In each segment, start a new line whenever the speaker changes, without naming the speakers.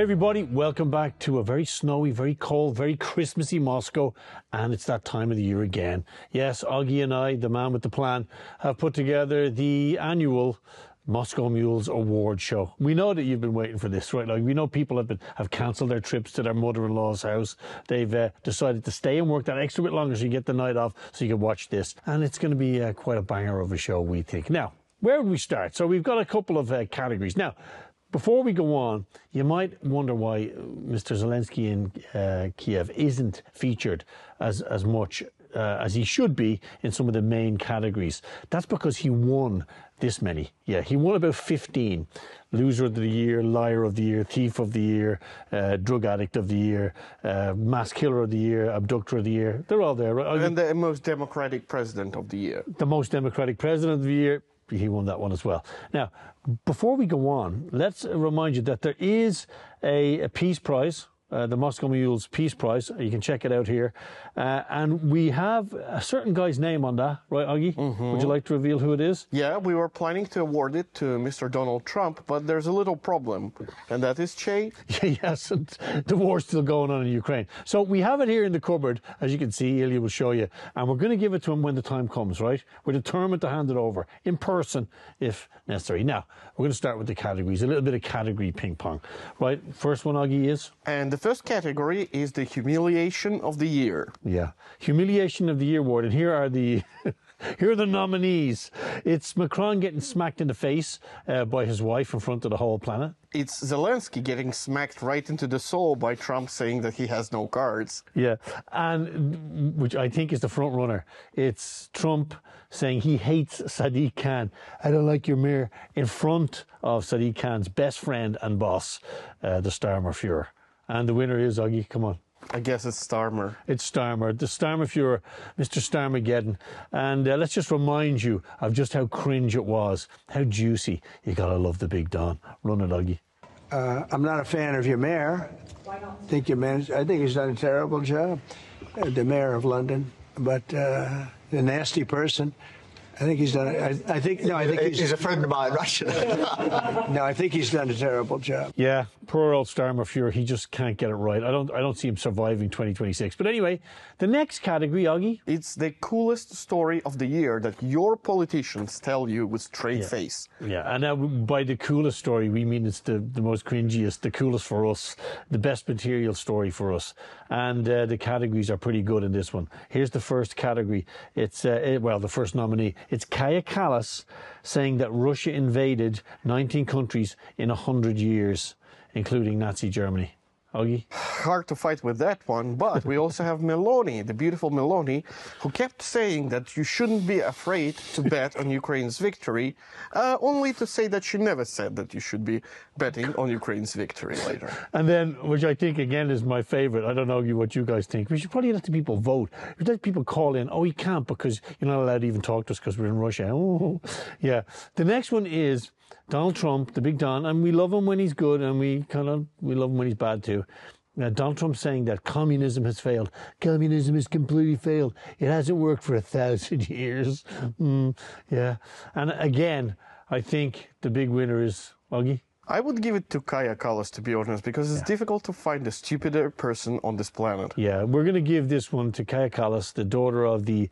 Hey everybody, welcome back to a very snowy, very cold, very Christmassy Moscow, and it's that time of the year again. Yes, Augie and I, the man with the plan, have put together the annual Moscow Mules Award Show. We know that you've been waiting for this, right? Like, we know people have cancelled their trips to their mother-in-law's house. They've decided to stay and work that extra bit longer so you get the night off so you can watch this. And it's going to be quite a banger of a show, we think. Now, where would we start? So we've got a couple of categories. Now, before we go on, you might wonder why Mr. Zelensky in Kiev isn't featured as much as he should be in some of the main categories. That's because he won this many. Yeah, he won about 15. Loser of the year, liar of the year, thief of the year, drug addict of the year, mass killer of the year, abductor of the year. They're all there, right?
And the most democratic president of the year.
The most democratic president of the year. He won that one as well. Now, before we go on, let's remind you that there is a Peace Prize, the Moscow Mules Peace Prize. You can check it out here. And we have a certain guy's name on that, right, Augie? Mm-hmm. Would you like to reveal who it is?
Yeah, we were planning to award it to Mr. Donald Trump, but there's a little problem, and that is Che.
Yes, and the war's still going on in Ukraine. So we have it here in the cupboard, as you can see. Ilya will show you. And we're going to give it to him when the time comes, right? We're determined to hand it over in person if necessary. Now, we're going to start with the categories, a little bit of category ping pong, right? First one, Augie, is?
And the first category is the humiliation of the year.
Yeah, humiliation of the year award, and here are the here are the nominees. It's Macron getting smacked in the face by his wife in front of the whole planet.
It's Zelensky getting smacked right into the soul by Trump saying that he has no cards.
Yeah, and which I think is the front runner. It's Trump saying he hates Sadiq Khan. I don't like your mayor, in front of Sadiq Khan's best friend and boss, the Starmer Fuhrer. And the winner is, Augie, come on.
I guess it's Starmer.
It's Starmer, the Starmer Fuhrer, Mr. Starmageddon. And let's just remind you of just how cringe it was, how juicy. You gotta love the Big Don. Run it, Augie.
I'm not a fan of your mayor.
Why not?
I think he's done a terrible job, the mayor of London. But the nasty person, I think he's done. I think
he's a friend of mine, Russia.
No, I think he's done a terrible job.
Yeah, poor old Starmer Fuhrer. He just can't get it right. I don't see him surviving 2026. But anyway, the next category, Augie.
It's the coolest story of the year that your politicians tell you with straight face.
Yeah, and now by the coolest story, we mean it's the most cringiest, the coolest for us, the best material story for us. And the categories are pretty good in this one. Here's the first category. It's, the first nominee. It's Kaja Kallas saying that Russia invaded 19 countries in 100 years, including Nazi Germany. Augie?
Hard to fight with that one, but we also have Meloni, the beautiful Meloni, who kept saying that you shouldn't be afraid to bet on Ukraine's victory, only to say that she never said that you should be betting on Ukraine's victory later.
And then, which I think, again, is my favourite, I don't know what you guys think, we should probably let the people vote. We should let people call in, oh, you can't because you're not allowed to even talk to us because we're in Russia. Oh, yeah. The next one is Donald Trump, the Big Don, and we love him when he's good, and we love him when he's bad too. Donald Trump saying that communism has failed. Communism has completely failed. It hasn't worked for 1,000 years. Yeah. And again, I think the big winner is, Augie?
I would give it to Kaja Kallas, to be honest, because it's difficult to find a stupider person on this planet.
Yeah, we're going to give this one to Kaja Kallas, the daughter of the,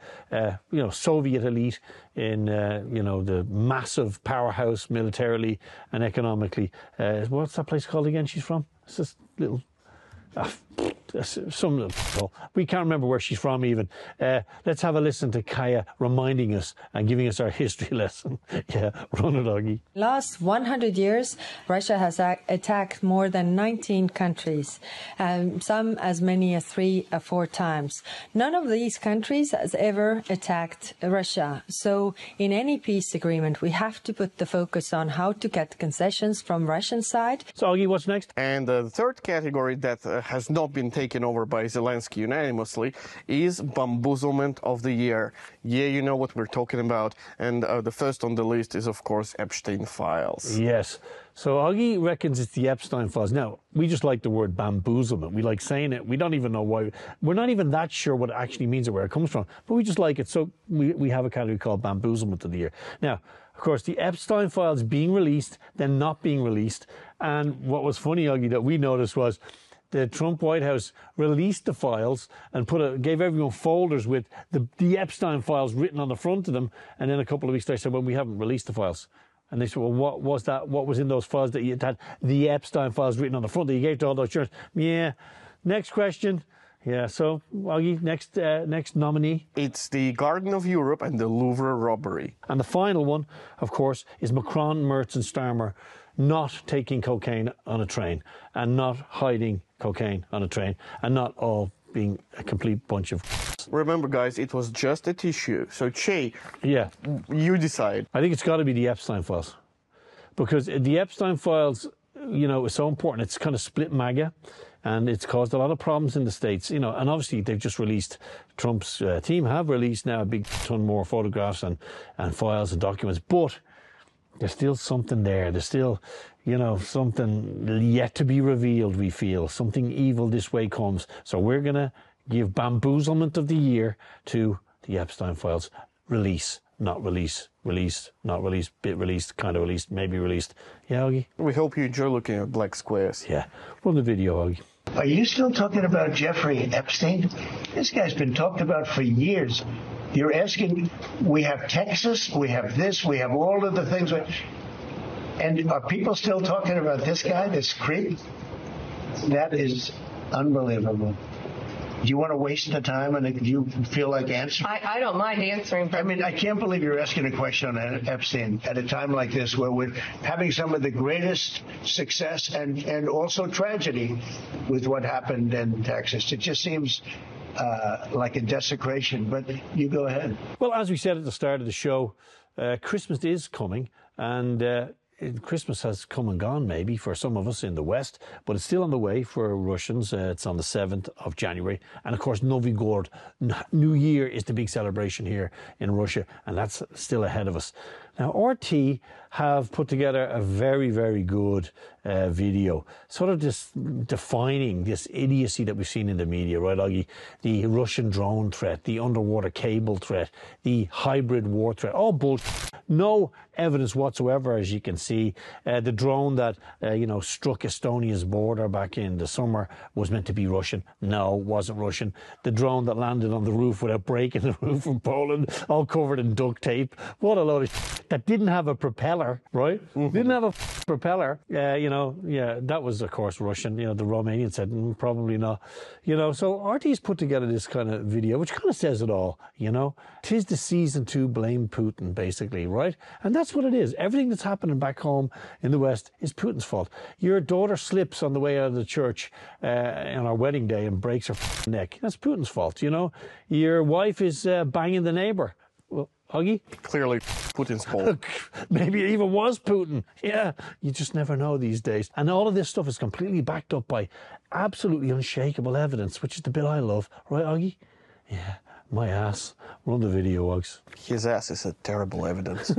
Soviet elite in, the massive powerhouse militarily and economically. What's that place called again she's from? It's this little... we can't remember where she's from even. Let's have a listen to Kaja reminding us and giving us our history lesson. Yeah, run it, Augie.
Last 100 years, Russia has attacked more than 19 countries, some as many as 3 or 4 times. None of these countries has ever attacked Russia. So in any peace agreement, we have to put the focus on how to get concessions from Russian side.
So, Augie, what's next?
And the third category that has not been taken over by Zelensky unanimously is bamboozlement of the year. Yeah, you know what we're talking about. And the first on the list is, of course, Epstein Files.
Yes. So Augie reckons it's the Epstein Files. Now, we just like the word bamboozlement. We like saying it. We don't even know why. We're not even that sure what it actually means or where it comes from. But we just like it. So we have a category called bamboozlement of the year. Now, of course, the Epstein files being released, then not being released. And what was funny, Augie, that we noticed was the Trump White House released the files and gave everyone folders with the Epstein files written on the front of them. And then a couple of weeks later said, well, we haven't released the files. And they said, well, what was that? What was in those files that you had the Epstein files written on the front that you gave to all those journalists? Yeah. Next question. Yeah. So, Augie, next nominee.
It's the Garden of Europe and the Louvre robbery.
And the final one, of course, is Macron, Mertz and Starmer not taking cocaine on a train and not hiding cocaine on a train and not all being a complete bunch of...
Remember, guys, it was just a tissue. So, Che,
Yeah.
you decide.
I think it's got to be the Epstein files. Because the Epstein files, you know, is so important. It's kind of split MAGA, and it's caused a lot of problems in the States, you know. And obviously, they've just released, Trump's team have released now a big ton more photographs and files and documents. But there's still something there. There's still, you know, something yet to be revealed, we feel. Something evil this way comes. So we're going to give bamboozlement of the year to the Epstein files. Release, not release. Release, not release. Bit released, kind of released, maybe released. Yeah, Augie?
We hope you enjoy looking at black squares.
Yeah. Run the video, Augie.
Are you still talking about Jeffrey Epstein? This guy's been talked about for years. You're asking, we have Texas, we have this, we have all of the things. And are people still talking about this guy, this creep? That is unbelievable. Do you want to waste the time and do you feel like answering?
I don't mind answering.
I mean, I can't believe you're asking a question on Epstein at a time like this where we're having some of the greatest success and also tragedy with what happened in Texas. It just seems like a desecration, but you go ahead.
Well, as we said at the start of the show, Christmas is coming, and Christmas has come and gone maybe for some of us in the West, but it's still on the way for Russians. It's on the 7th of January. And of course, Novy Gord, New Year, is the big celebration here in Russia, and that's still ahead of us. Now, RT have put together a very, very good video, sort of just defining this idiocy that we've seen in the media, right, Augie? The Russian drone threat, the underwater cable threat, the hybrid war threat, all bullshit. No evidence whatsoever, as you can see. The drone that, struck Estonia's border back in the summer was meant to be Russian. No, wasn't Russian. The drone that landed on the roof without breaking the roof in Poland, all covered in duct tape. What a load of shit. That didn't have a propeller, right? Mm-hmm. Didn't have a propeller. That was, of course, Russian. The Romanian said, probably not. So RT's put together this kind of video, which kind of says it all, Tis the season to blame Putin, basically, right? And that's what it is. Everything that's happening back home in the West is Putin's fault. Your daughter slips on the way out of the church on our wedding day and breaks her neck. That's Putin's fault, Your wife is banging the neighbor. Well, Augie?
Clearly Putin's fault.
Maybe it even was Putin. Yeah, you just never know these days. And all of this stuff is completely backed up by absolutely unshakable evidence, which is the bit I love. Right, Augie? Yeah, my ass. Run the video, Augs.
His ass is a terrible evidence.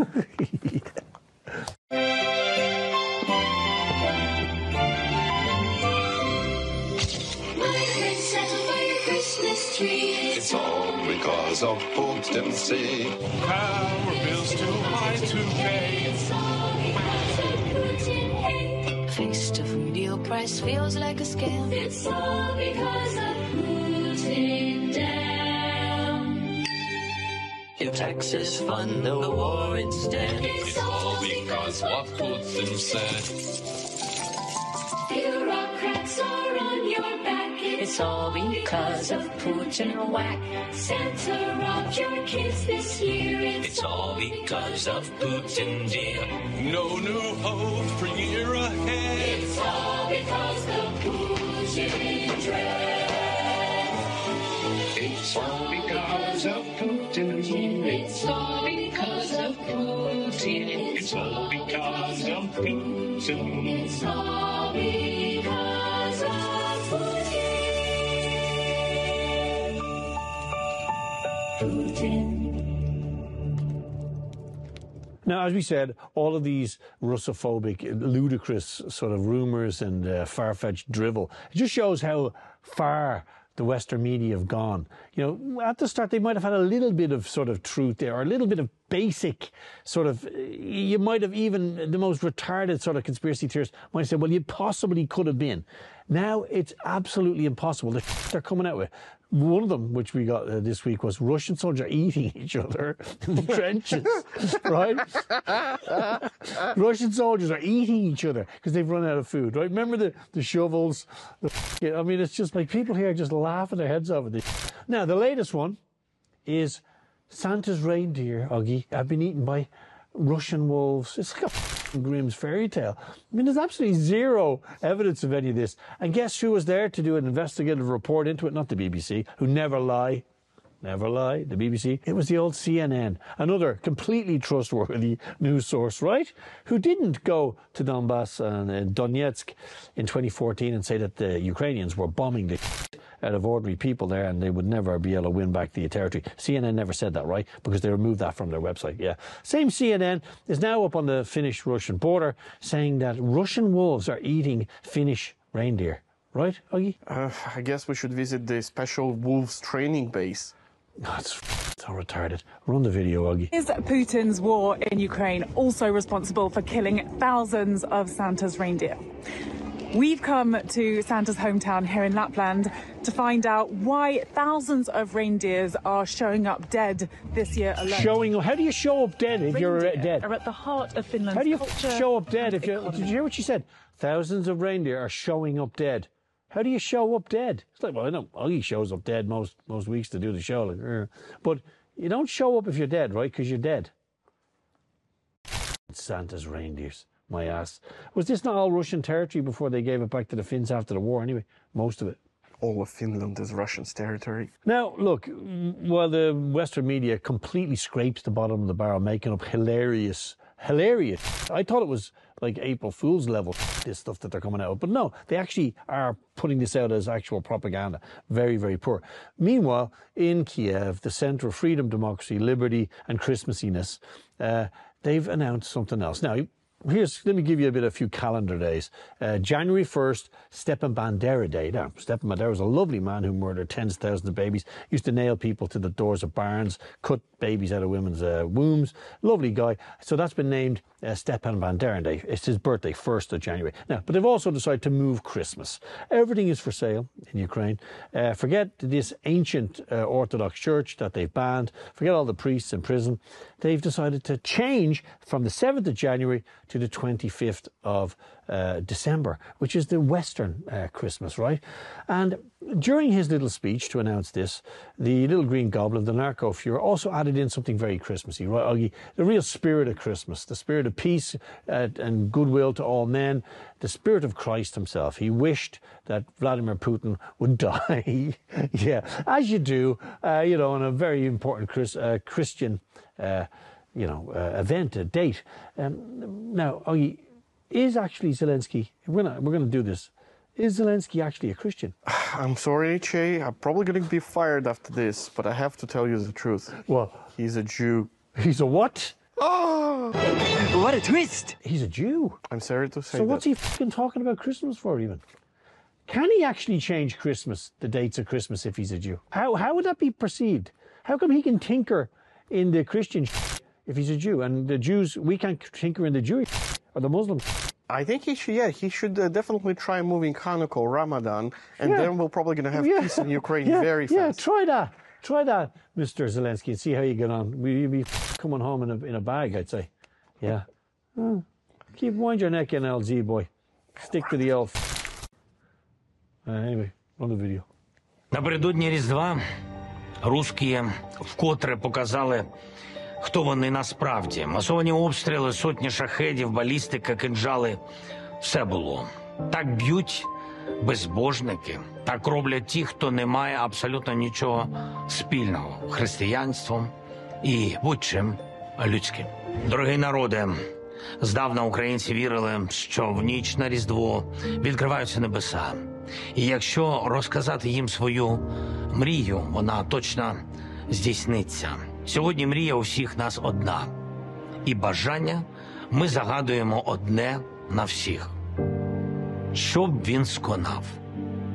It's all because of Putin, see. Power bills too high to pay. It's all because of Putin.
Fixed fuel price feels like a scam.
It's all because of Putin down.
Your taxes fund the war instead.
It's all because what Putin said.
Bureaucrats are on your back.
It's all because of Putin whack.
Santa robbed your kids this year.
It's all because of Putin, dear.
No new hope for year ahead.
It's all because of Putin dread.
It's all because of Putin.
It's all because of Putin.
It's all because of Putin.
It's all because of Putin.
Now, as we said, all of these Russophobic, ludicrous sort of rumours and far-fetched drivel, it just shows how far the Western media have gone. You know, at the start, they might have had a little bit of sort of truth there, or a little bit of basic sort of, you might have even, the most retarded sort of conspiracy theorists might say, well, you possibly could have been. Now it's absolutely impossible. They're coming out with. One of them, which we got this week, was Russian soldiers eating each other in the trenches, right? Russian soldiers are eating each other because they've run out of food, right? Remember the shovels? I mean, it's just like people here are just laughing their heads off at this. Now, the latest one is Santa's reindeer, Augie, have been eaten by Russian wolves. It's like a Grimm's fairy tale. I mean, there's absolutely zero evidence of any of this. And guess who was there to do an investigative report into it? Not the BBC, who never lie. Never lie, the BBC. It was the old CNN, another completely trustworthy news source, right? Who didn't go to Donbass and Donetsk in 2014 and say that the Ukrainians were bombing the out of ordinary people there and they would never be able to win back the territory. CNN never said that, right? Because they removed that from their website, yeah. Same CNN is now up on the Finnish-Russian border saying that Russian wolves are eating Finnish reindeer. Right, Augie?
I guess we should visit the special wolves training base.
That's so retarded. Run the video, Augie.
Is Putin's war in Ukraine also responsible for killing thousands of Santa's reindeer? We've come to Santa's hometown here in Lapland to find out why thousands of reindeers are showing up dead this year alone.
How do you show up dead if you're dead?
Are at the heart of Finland's
How do you
culture
show up dead if
and
you... Did you hear what she said? Thousands of reindeer are showing up dead. How do you show up dead? It's like, well, I know Augie shows up dead most weeks to do the show. Like, but you don't show up if you're dead, right? Because you're dead. Santa's reindeers. My ass. Was this not all Russian territory before they gave it back to the Finns after the war anyway? Most of it.
All of Finland is Russian's territory.
Now, look, while the Western media completely scrapes the bottom of the barrel, making up hilarious. I thought it was like April Fool's level, this stuff that they're coming out with. But no, they actually are putting this out as actual propaganda. Very, very poor. Meanwhile, in Kiev, the centre of freedom, democracy, liberty and Christmassiness, they've announced something else. Now, let me give you a few calendar days. January 1st, Stepan Bandera Day. Now, Stepan Bandera was a lovely man who murdered tens of thousands of babies, used to nail people to the doors of barns, cut babies out of women's wombs. Lovely guy. So that's been named Stepan Bandera Day. It's his birthday, 1st of January. Now, but they've also decided to move Christmas. Everything is for sale in Ukraine. Forget this ancient Orthodox church that they've banned. Forget all the priests in prison. They've decided to change from the 7th of January to the 25th of December, which is the Western Christmas, right? And during his little speech to announce this, the little green goblin, the narco-Fuhrer, also added in something very Christmassy, right, Augie? The real spirit of Christmas, the spirit of peace and goodwill to all men, the spirit of Christ himself. He wished that Vladimir Putin would die, yeah, as you do, on a very important Christian event, a date. Now, Augie, is actually Zelensky, we're going to do this, is Zelensky actually a Christian?
I'm sorry, Che, I'm probably going to be fired after this, but I have to tell you the truth.
What?
He's a Jew.
He's a what?
Oh!
What a twist!
He's a Jew.
I'm sorry to say
So what's he fucking talking about Christmas for even? Can he actually change Christmas, the dates of Christmas, if he's a Jew? How would that be perceived? How come he can tinker in the Christian if he's a Jew? And the Jews, we can't tinker in the Jewish or the Muslims.
I think he should definitely try moving Hanukkah or Ramadan, and then we're probably going to have peace in Ukraine very fast.
Yeah, try that, Mr. Zelensky, and see how you get on. Will you be coming home in a bag, I'd say. Yeah. Wind your neck in, LZ boy. Stick to the elf. Anyway, on the video.
Напередодні Різдва русські вкотре показали, хто вони насправді. Масовані обстріли, сотні шахедів, балістика, кинджали – все було. Так б'ють безбожники, так роблять ті, хто не має абсолютно нічого спільного – християнством і будь-чим людським. Дорогий народе, здавна українці вірили, що в ніч на Різдво відкриваються небеса. І якщо розказати їм свою мрію, вона точно здійсниться. Сьогодні мрія у всіх нас одна. І бажання ми загадуємо одне на всіх. Щоб він сконав.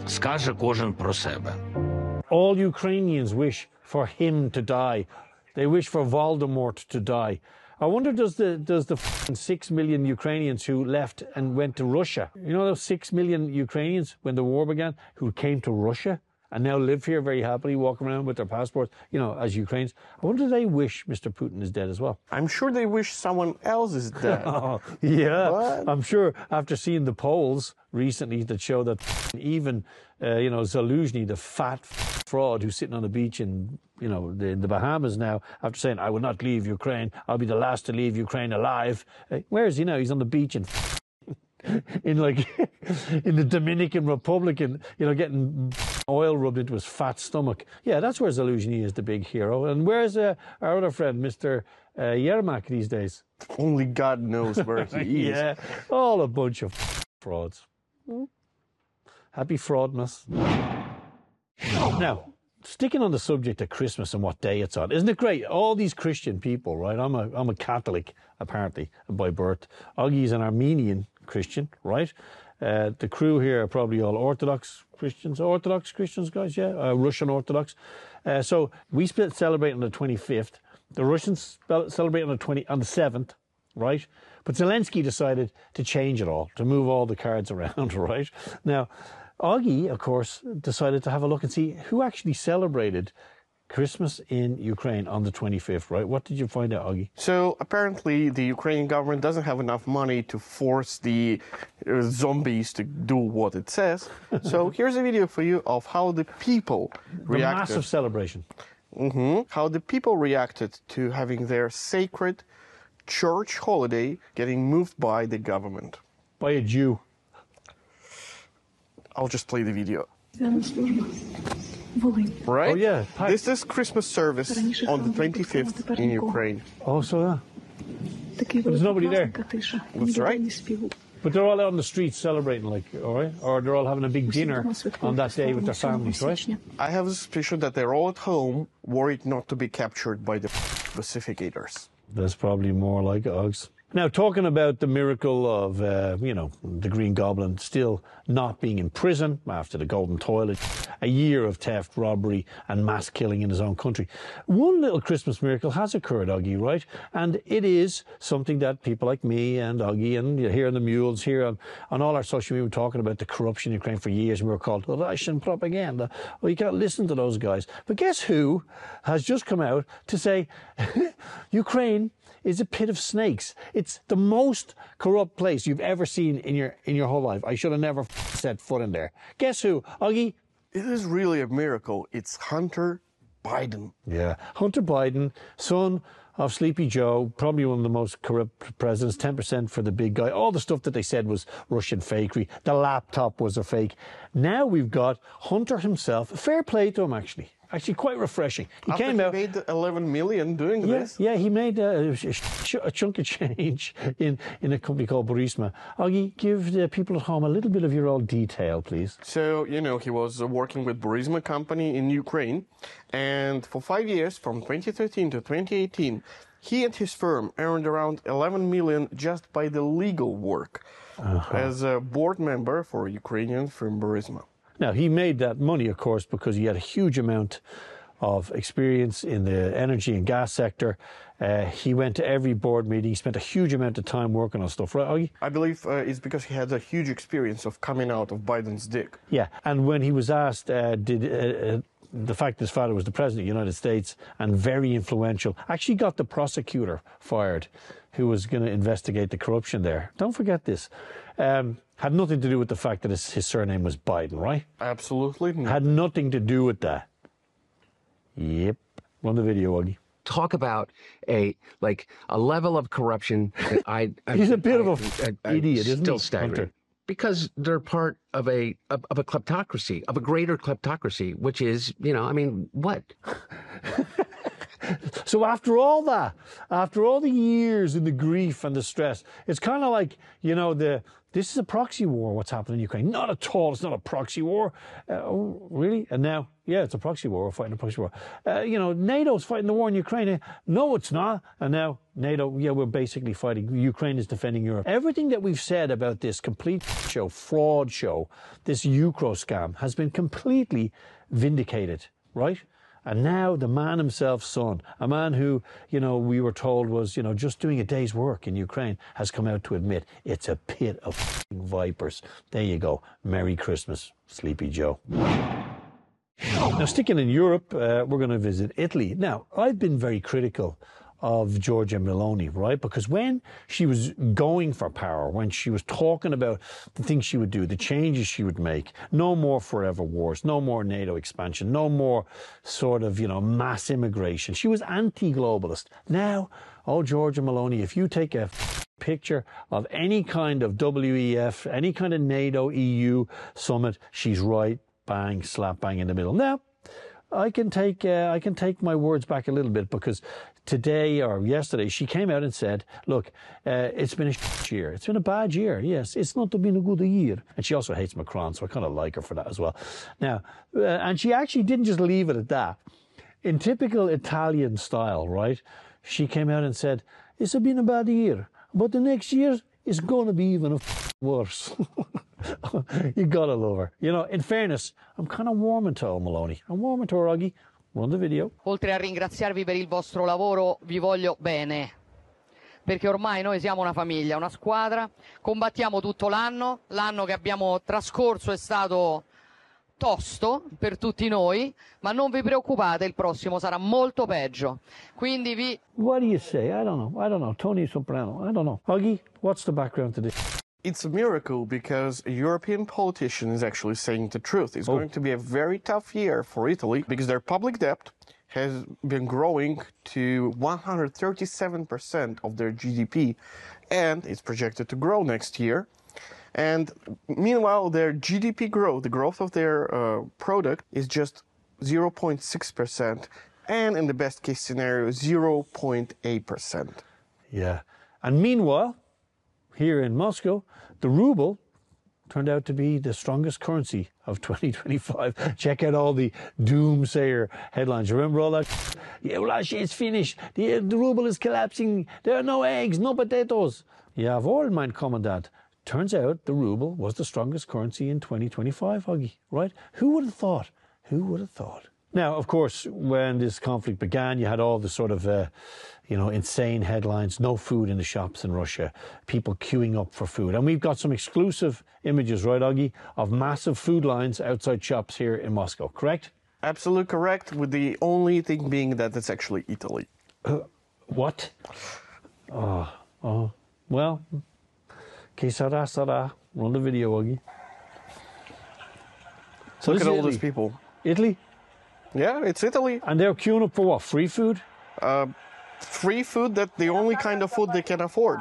скаже кожен про себе.
All Ukrainians wish for him to die. They wish for Voldemort to die. I wonder, does the 6 million Ukrainians who left and went to Russia, you know those 6 million Ukrainians when the war began, who came to Russia and now live here very happily, walk around with their passports, you know, as Ukrainians, I wonder, do they wish Mr. Putin is dead as well?
I'm sure they wish someone else is dead.
Oh, yeah,
But
I'm sure after seeing the polls recently that show that even, you know, Zaluzhny, the fat fraud who's sitting on the beach in, you know, the Bahamas now, after saying, I will not leave Ukraine, I'll be the last to leave Ukraine alive. Where is he now? He's on the beach in like in the Dominican Republic, and, you know, getting oil rubbed into his fat stomach. Yeah, that's where Zaluzhny is the big hero. And where's our other friend, Mr. Yermak, these days?
only God knows where he is.
Yeah, all a bunch of frauds. Happy Fraudmas. Now, sticking on the subject of Christmas and what day it's on, isn't it great? All these Christian people, right? I'm a Catholic, apparently, by birth. Augie's an Armenian Christian, right? The crew here are probably all Orthodox Christians, guys, yeah, Russian Orthodox. So we celebrate on the 25th. The Russians celebrate on the 7th, right? But Zelensky decided to change it all, to move all the cards around, right? Now, Augie, of course, decided to have a look and see who actually celebrated Christmas in Ukraine on the 25th, right? What did you find out, Augie?
So apparently the Ukrainian government doesn't have enough money to force the zombies to do what it says. So here's a video for you of how the people reacted.
A massive celebration.
How the people reacted to having their sacred church holiday getting moved by the government.
By a Jew.
I'll just play the video. Right?
Oh, yeah.
This is Christmas service on the 25th in Ukraine.
Oh, so yeah. But there's nobody there.
That's right.
But they're all out on the streets celebrating, like, all right? Or they're all having a big dinner on that day with their families, right?
I have a suspicion that they're all at home, worried not to be captured by the pacificators.
That's probably more like Uggs. Now, talking about the miracle of, you know, the Green Goblin still not being in prison after the Golden Toilet, a year of theft, robbery and mass killing in his own country. One little Christmas miracle has occurred, Augie, right? And it is something that people like me and Augie and here on the Mules, here on all our social media, talking about the corruption in Ukraine for years, and we were called Russian propaganda. Well, you can't listen to those guys. But guess who has just come out to say Ukraine is a pit of snakes. It's the most corrupt place you've ever seen in your whole life. I should have never set foot in there. Guess who, Augie?
It is really a miracle. It's Hunter Biden.
Yeah, Hunter Biden, son of Sleepy Joe, probably one of the most corrupt presidents, 10% for the big guy. All the stuff that they said was Russian fakery. The laptop was a fake. Now we've got Hunter himself. Fair play to him, actually. Actually, quite refreshing. He
made 11 million doing this.
Yeah, he made a chunk of change in a company called Burisma. Augie, give the people at home a little bit of your own detail, please.
So, you know, he was working with Burisma company in Ukraine, and for 5 years, from 2013 to 2018, he and his firm earned around 11 million just by the legal work as a board member for Ukrainian firm Burisma.
Now, he made that money, of course, because he had a huge amount of experience in the energy and gas sector. He went to every board meeting. He spent a huge amount of time working on stuff, right, Augie?
I believe it's because he had a huge experience of coming out of Biden's dick.
Yeah, and when he was asked, the fact that his father was the president of the United States and very influential, actually got the prosecutor fired who was going to investigate the corruption there. Don't forget this. Had nothing to do with the fact that his surname was Biden, right?
Absolutely not.
Had nothing to do with that. Yep. Run the video, Augie.
Talk about a level of corruption that
He's a bit of an idiot, isn't he?
Still staggering.
Hunter?
Because they're part of a kleptocracy, of a greater kleptocracy, which is, you know, I mean, what?
So after all that, after all the years and the grief and the stress, it's kind of like, you know, this is a proxy war, what's happening in Ukraine. Not at all. It's not a proxy war. Oh, really? And now, yeah, it's a proxy war. We're fighting a proxy war. You know, NATO's fighting the war in Ukraine. No, it's not. And now NATO, yeah, we're basically fighting. Ukraine is defending Europe. Everything that we've said about this complete show, fraud show, this Ukro scam has been completely vindicated, right? And now the man himself, son, a man who, you know, we were told was, you know, just doing a day's work in Ukraine, has come out to admit it's a pit of vipers. There you go. Merry Christmas, Sleepy Joe. Now, sticking in Europe, we're going to visit Italy. Now, I've been very critical of Giorgia Meloni, right? Because when she was going for power, when she was talking about the things she would do, the changes she would make, no more forever wars, no more NATO expansion, no more sort of, you know, mass immigration. She was anti-globalist. Now, oh, Giorgia Meloni, if you take a picture of any kind of WEF, any kind of NATO EU summit, she's right bang, slap bang in the middle. Now, I can take my words back a little bit, because today or yesterday she came out and said, look, it's been a year. It's been a bad year. Yes, it's not been a good year. And she also hates Macron, so I kind of like her for that as well. Now, and she actually didn't just leave it at that. In typical Italian style, right? She came out and said, it's been a bad year, but the next year is going to be even worse. You gotta love her. You know, in fairness, I'm kind of warming to Meloni. I'm warming to her, Oggy. Run the video.
Oltre a ringraziarvi per il vostro lavoro, vi voglio bene. Perché ormai noi siamo una famiglia, una squadra. Combattiamo tutto l'anno. L'anno che abbiamo trascorso è stato tosto per tutti noi, ma non vi preoccupate, il prossimo sarà molto peggio. Quindi vi...
What do you say? I don't know. Tony Soprano. I don't know. Oggy, what's the background to this?
It's a miracle because a European politician is actually saying the truth. It's going to be a very tough year for Italy because their public debt has been growing to 137% of their GDP, and it's projected to grow next year. And meanwhile, their GDP growth, the growth of their product, is just 0.6%, and in the best case scenario, 0.8%.
Yeah. And meanwhile, here in Moscow, the ruble turned out to be the strongest currency of 2025. Check out all the doomsayer headlines. Remember all that? Yeah, Russia is finished. The ruble is collapsing. There are no eggs, no potatoes. Jawohl, mein Kommandant. Turns out the ruble was the strongest currency in 2025, Huggy, right? Who would have thought? Who would have thought? Now, of course, when this conflict began, you had all the sort of, you know, insane headlines, no food in the shops in Russia, people queuing up for food. And we've got some exclusive images, right, Augie, of massive food lines outside shops here in Moscow, correct?
Absolutely correct, with the only thing being that it's actually Italy.
What? Well, que sera, sera. Run the video, Augie. So
look at all those people.
Italy?
Yeah, it's Italy.
And they're queuing up for what, free food?
Free food, that the only kind of food they can afford.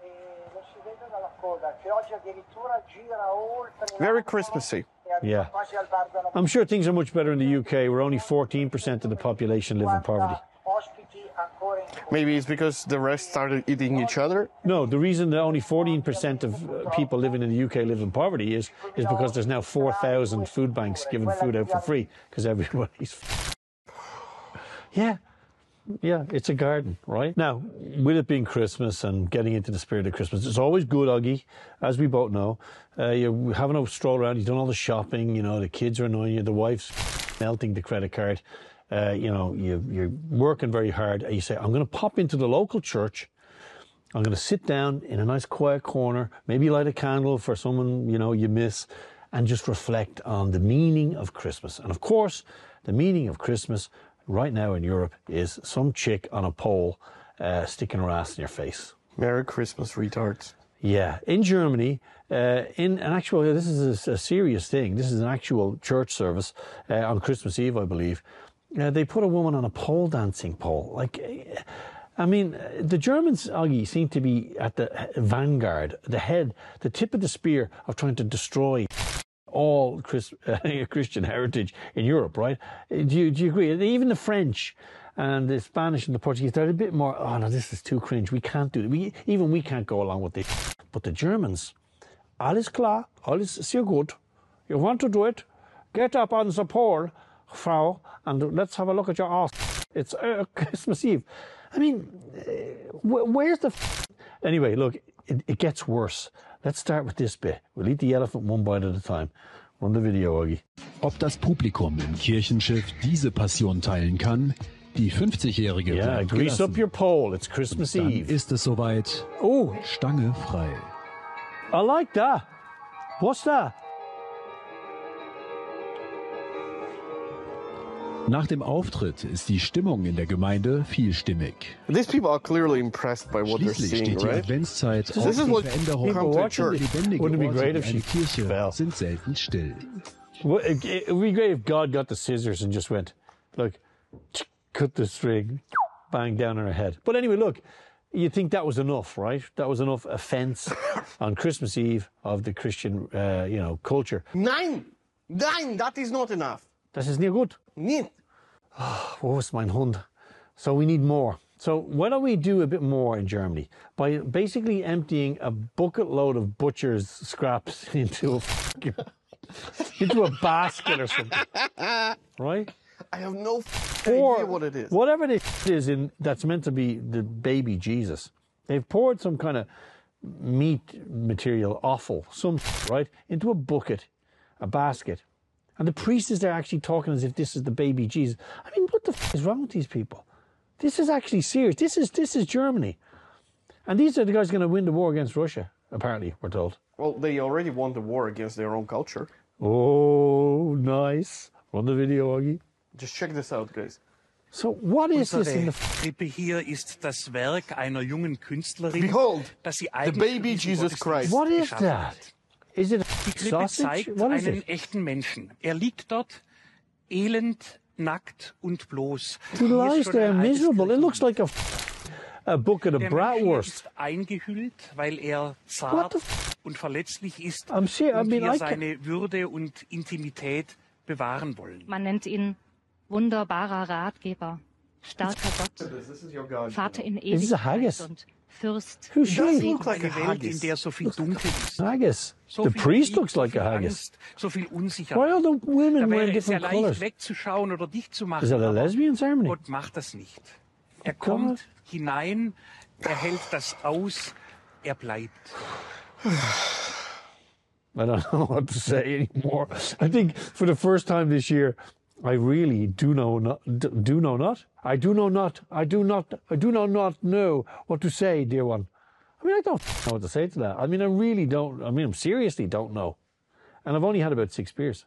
Very Christmassy.
Yeah. I'm sure things are much better in the UK, where only 14% of the population live in poverty.
Maybe it's because the rest started eating each other?
No, the reason that only 14% of people living in the UK live in poverty is because there's now 4,000 food banks giving food out for free, because everybody's... Yeah, it's a garden, right? Now, with it being Christmas and getting into the spirit of Christmas, it's always good, Augie, as we both know. You're having a stroll around, you've done all the shopping, you know, the kids are annoying you, the wife's melting the credit card. You know, you're working very hard, and you say, I'm going to pop into the local church. I'm going to sit down in a nice quiet corner, maybe light a candle for someone, you know, you miss, and just reflect on the meaning of Christmas. And of course, the meaning of Christmas right now in Europe is some chick on a pole sticking her ass in your face.
Merry Christmas, retards.
Yeah, in Germany, in an actual, this is a serious thing. This is an actual church service on Christmas Eve, I believe. They put a woman on a pole dancing pole. Like, I mean, the Germans, Augie, seem to be at the vanguard, the head, the tip of the spear of trying to destroy all Christian heritage in Europe, right? Do you agree? Even the French and the Spanish and the Portuguese, they're a bit more, oh no, this is too cringe. We can't do it. Even we can't go along with this. But the Germans, alles klar, alles sehr gut. You want to do it? Get up on the pole, Frau, and let's have a look at your ass. It's Christmas Eve. I mean, where's the... Anyway, look, it gets worse. Let's start with this bit. We'll eat the elephant one bite at a time. Run the video, Augie.
Ob das Publikum im Kirchenschiff diese Passion teilen kann, die 50-Jährige
Yeah, grease up your pole. It's Christmas
Dann
Eve.
ist es soweit.
Oh,
Stange frei.
I like that. What's that?
Nach dem Auftritt ist die Stimmung in der Gemeinde vielstimmig.
These people are clearly impressed by what they're
Schließlich
seeing,
steht die
right?
Adventszeit
This
auf
is
die
what
Veränderung.
people come to church.
Lebendige
Wouldn't it be
Orte
great
wie
if
eine
she
Kirche
fell?
sind selten still.
Well, it would be great if God got the scissors and just went, look, cut the string, bang down on her head. But anyway, look, you think that was enough, right? That was enough offense on Christmas Eve of the Christian, culture.
Nein! Nein, that is not enough.
Das ist nicht gut.
Nicht.
Wo ist mein Hund? So we need more. So why don't we do a bit more in Germany by basically emptying a bucket load of butcher's scraps into a basket or something, right?
I have no idea what it is.
Whatever this is that's meant to be the baby Jesus. They've poured some kind of meat material, offal, right, into a bucket, a basket. And the priest is there actually talking as if this is the baby Jesus. I mean, what the is wrong with these people? This is actually serious. This is Germany. And these are the guys going to win the war against Russia, apparently, we're told.
Well, they already won the war against their own culture.
Oh, nice. Run the video, Augie.
Just check this out, guys.
So what is this in the...
Krippe hier ist das Werk einer jungen Künstlerin,
Behold,
das sie
the baby Jesus Christ.
What is that? Is it
Die
a
Krippe
sausage?
zeigt
What is
einen
it?
echten Menschen. Er liegt dort, elend, nackt und bloß.
He
Hier ist
lies
schon
there
ein altes
miserable. It
Kirchenbild.
looks like a bucket of
Der Mensch hier
bratwurst.
ist eingehüllt, weil er
What
zart
the
und verletzlich ist
I'm serious. I
und
mean,
wir
I can...
seine Würde und Intimität bewahren wollen.
Man nennt ihn wunderbarer Ratgeber, starker Gott,
This is your God.
Vater in
Is this a
Ewigkeit
haggis?
und Fürst.
Who's
It does
she?
look like a
Eine Welt, in
haggis.
der so viel Dunkel ist.
Haggis.
So
The
viel
priest
Krieg,
looks like
so
a
viel
haggis.
Angst, so viel Unsicherheit.
Why are the women
Da
wearing
wäre es ja
different
leicht
colors?
wegzuschauen oder dicht zu machen.
Is that a
aber
lesbian ceremony?
Gott macht das nicht. Er
God.
kommt hinein, er hält das aus, er bleibt.
I don't know what to say anymore. I think for the first time this year, I really do not know what to say, dear one. I mean, I don't know what to say to that. I mean, I really don't. I mean, I seriously don't know. And I've only had about 6 beers.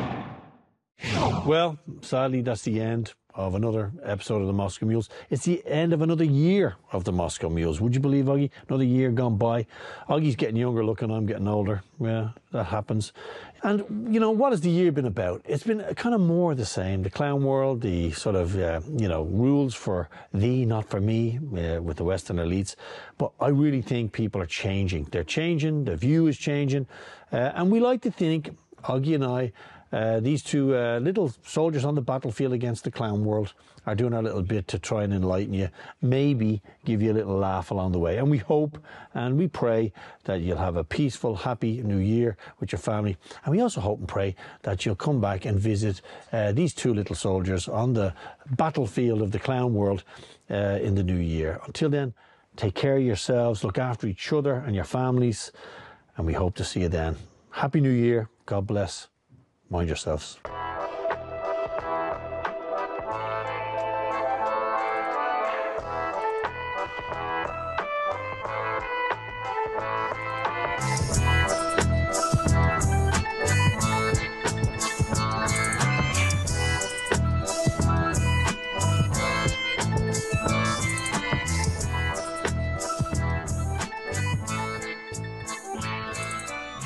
Well, sadly, that's the end of another episode of the Moscow Mules. It's the end of another year of the Moscow Mules. Would you believe, Augie? Another year gone by. Augie's getting younger looking, I'm getting older. Yeah, that happens. And, what has the year been about? It's been kind of more the same. The clown world, the sort of, rules for thee, not for me, with the Western elites. But I really think people are changing. They're changing, the view is changing. And we like to think, Augie and I, these two little soldiers on the battlefield against the clown world are doing our little bit to try and enlighten you, maybe give you a little laugh along the way. And we hope and we pray that you'll have a peaceful, happy new year with your family. And we also hope and pray that you'll come back and visit these two little soldiers on the battlefield of the clown world in the new year. Until then, take care of yourselves, look after each other and your families, and we hope to see you then. Happy New Year. God bless. Mind yourselves.